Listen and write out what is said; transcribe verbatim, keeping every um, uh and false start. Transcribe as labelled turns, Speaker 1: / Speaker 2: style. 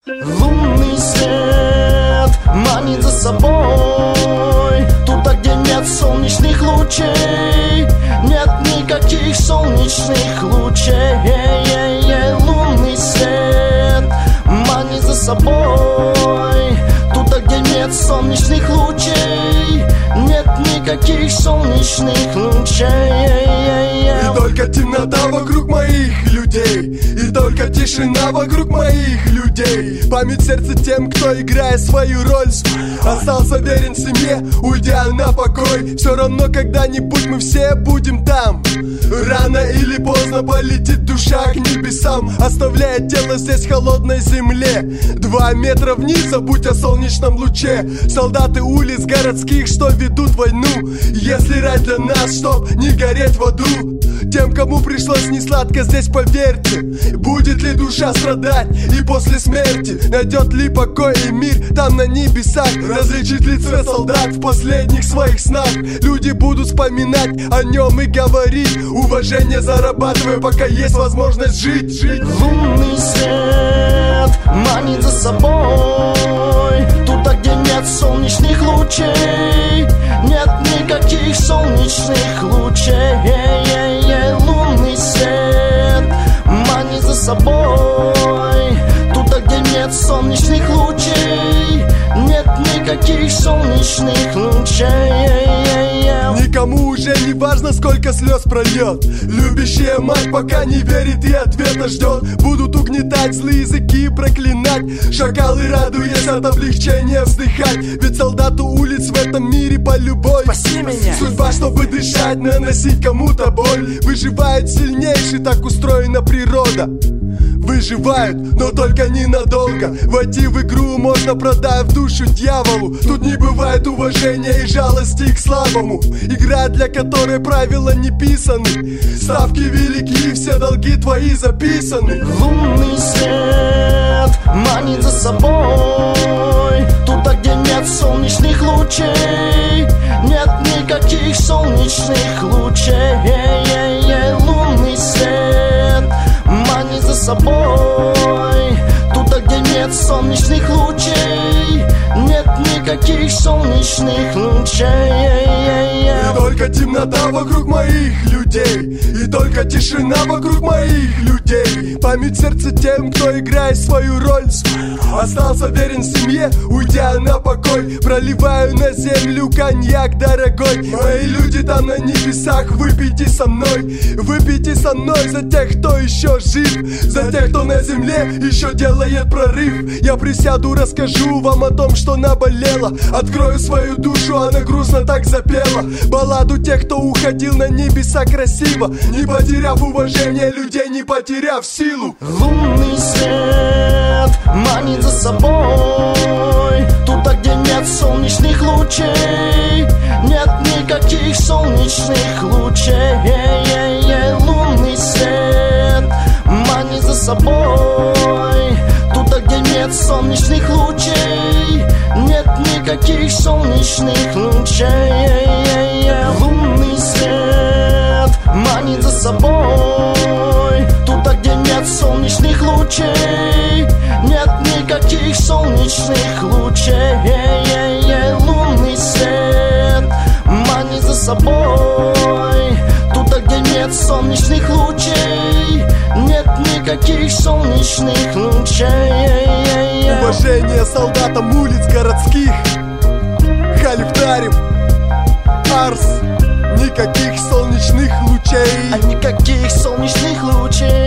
Speaker 1: Лунный свет манит за собой туда, где нет солнечных лучей. Нет никаких солнечных лучей. Лунный свет манит за собой туда, где нет солнечных лучей. Нет никаких солнечных лучей.
Speaker 2: И только темнота вокруг моих людей, и только тишина вокруг моих людей. Память сердца тем, кто, играя свою роль, остался верен семье, уйдя на покой. Все равно когда-нибудь мы все будем там. Рано или поздно полетит душа к небесам, оставляя тело здесь в холодной земле. Два метра вниз, забудь о солнечном луче. Солдаты улиц городских, что ведут войну. Если рай для нас, чтоб не гореть в аду. Тем, кому пришлось несладко здесь, поверьте. Будет ли душа страдать и после смерти? Найдет ли покой и мир там на небесах? Различит ли цвет солдат в последних своих снах? Люди будут вспоминать о нем и говорить. Уважение зарабатывай, пока есть возможность жить, жить.
Speaker 1: Лунный свет манит за собой туда, где нет солнечных лучей. Нет никаких солнечных лучей. Лунный свет манит за собой туда, где нет солнечных лучей. Нет никаких солнечных лучей.
Speaker 2: Никому уже не важно, сколько слез прольет. Любящая мать пока не верит и ответа ждет. Будут угнетать, злые языки проклинать. Шакалы, радуясь от облегчения, вздыхать. Ведь солдату улиц в этом мире по любой.
Speaker 1: Спаси меня.
Speaker 2: Судьба, чтобы дышать, наносить кому-то боль. Выживает сильнейший, так устроена природа. Выживают, но только ненадолго. Войти в игру можно, продав душу дьяволу. Тут не бывает уважения и жалости к слабому. Игра, для которой правила не писаны. Ставки велики, все долги твои записаны.
Speaker 1: Лунный свет манит за собой туда, где нет солнечных лучей. Нет никаких солнечных лучей. Лунный свет манит за собой туда, где нет солнечных лучей. Нет никаких солнечных лучей.
Speaker 2: И только темнота вокруг моих людей, и только тишина вокруг моих людей. Память сердца тем, кто, играя свою роль, остался верен семье, уйдя на покой. Проливаю на землю коньяк дорогой. Мои люди там на небесах, выпейте со мной. Выпейте со мной за тех, кто еще жив, за тех, кто на земле еще делает прорыв. Я присяду, расскажу вам о том, что наболело. Открою свою душу, она грустно так запела. Балладу тех, кто уходил на небеса красиво, не потеряв уважение людей, не потеряв силу.
Speaker 1: Лунный свет манит за собой туда, где нет солнечных лучей. Нет никаких солнечных лучей. Лунный свет манит за собой туда, где нет солнечных лучей. Нет никаких солнечных лучей. Лунный свет манит за собой туда, где нет солнечных лучей. Нет никаких солнечных лучей. Лунный свет манит за собой туда, где нет солнечных лучей. Нет никаких солнечных лучей.
Speaker 2: Уважение солдатам улиц городских. Халифтарим, Арс. Никаких солнечных лучей.
Speaker 1: А никаких солнечных лучей.